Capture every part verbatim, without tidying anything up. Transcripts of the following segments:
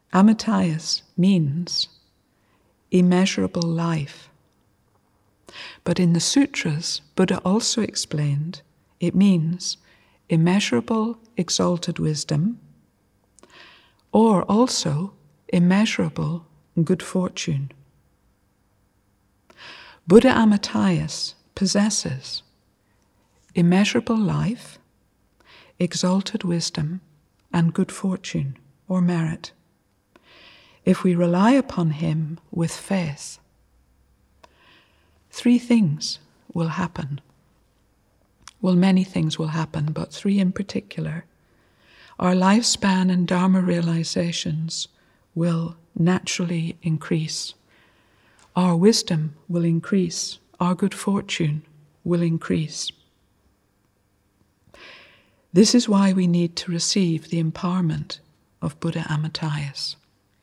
Amitayus means immeasurable life. But in the sutras, Buddha also explained it means immeasurable exalted wisdom, or also immeasurable good fortune. Buddha Amitayus possesses immeasurable life, exalted wisdom, and good fortune or merit. If we rely upon him with faith, three things will happen. Well, many things will happen, but three in particular. Our lifespan and Dharma realizations will naturally increase. Our wisdom will increase. Our good fortune will increase. This is why we need to receive the empowerment of Buddha Amitayus.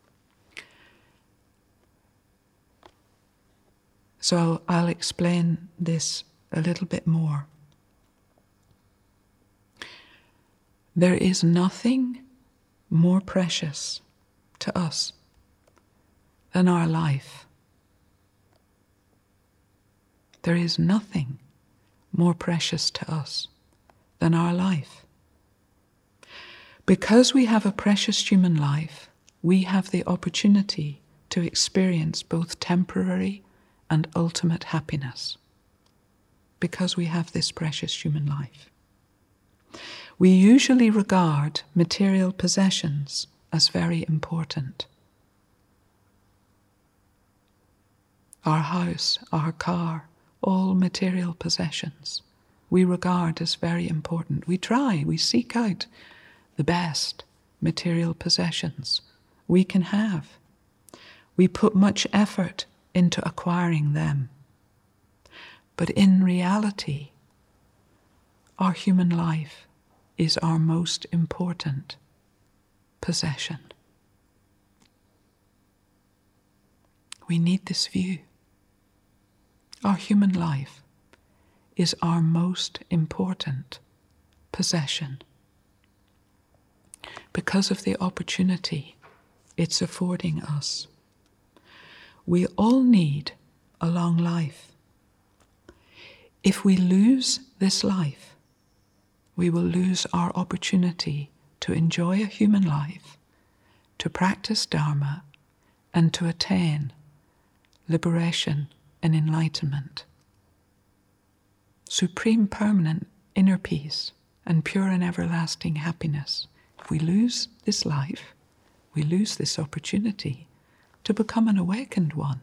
So I'll explain this a little bit more. There is nothing more precious to us than our life. There is nothing more precious to us than our life. Because we have a precious human life, we have the opportunity to experience both temporary and ultimate happiness. Because we have this precious human life. We usually regard material possessions as very important. Our house, our car, all material possessions we regard as very important. We try, we seek out the best material possessions we can have. We put much effort into acquiring them. But in reality, our human life is our most important possession. We need this view. Our human life is our most important possession because of the opportunity it's affording us. We all need a long life. If we lose this life, we will lose our opportunity to enjoy a human life, to practice Dharma, and to attain liberation and enlightenment. Supreme permanent inner peace and pure and everlasting happiness. If we lose this life, we lose this opportunity to become an awakened one.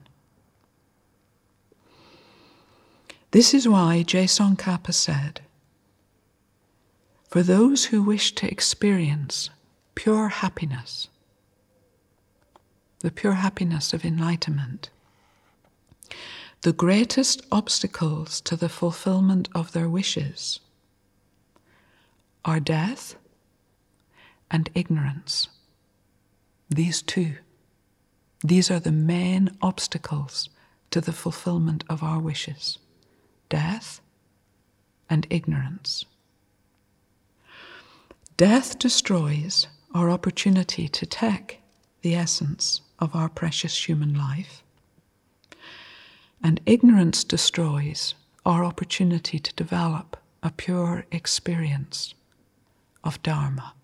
This is why Je Tsongkhapa said, for those who wish to experience pure happiness, the pure happiness of enlightenment, the greatest obstacles to the fulfillment of their wishes are death and ignorance. These two, these are the main obstacles to the fulfillment of our wishes. Death and ignorance. Death destroys our opportunity to take the essence of our precious human life, and ignorance destroys our opportunity to develop a pure experience of Dharma.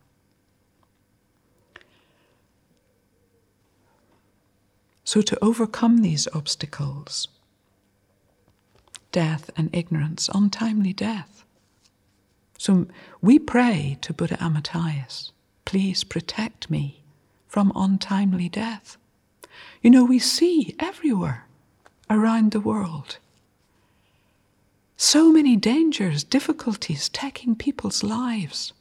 So to overcome these obstacles, death and ignorance, untimely death. So we pray to Buddha Amitayus, please protect me from untimely death. You know, we see everywhere around the world so many dangers, difficulties taking people's lives.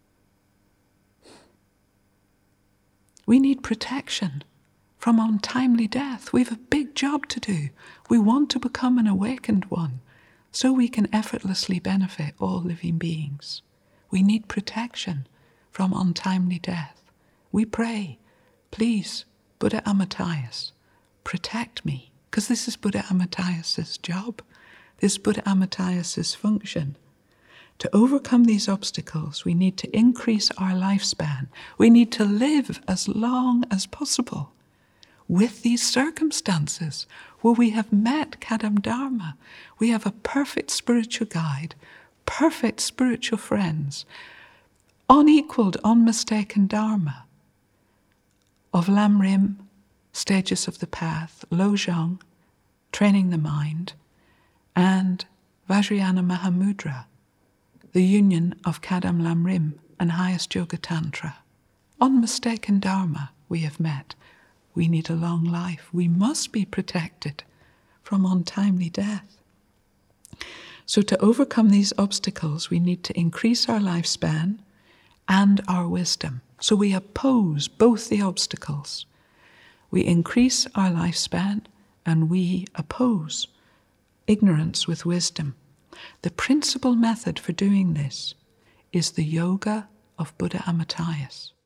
We need protection from untimely death. We have a big job to do. We want to become an awakened one so we can effortlessly benefit all living beings. We need protection from untimely death. We pray, please, Buddha Amitayus, protect me, because this is Buddha Amitayus' job. This is Buddha Amitayus' function, To overcome these obstacles, we need to increase our lifespan. We need to live as long as possible with these circumstances where we have met Kadam Dharma. We have a perfect spiritual guide, perfect spiritual friends, unequaled, unmistaken Dharma of Lam Rim, Stages of the Path, Lojong, Training the Mind, and Vajrayana Mahamudra, the union of Kadam Lam Rim and highest Yoga Tantra. Unmistaken Dharma we have met. We need a long life. We must be protected from untimely death. So to overcome these obstacles, we need to increase our lifespan and our wisdom. So we oppose both the obstacles. We increase our lifespan and we oppose ignorance with wisdom. The principal method for doing this is the yoga of Buddha Amitayus.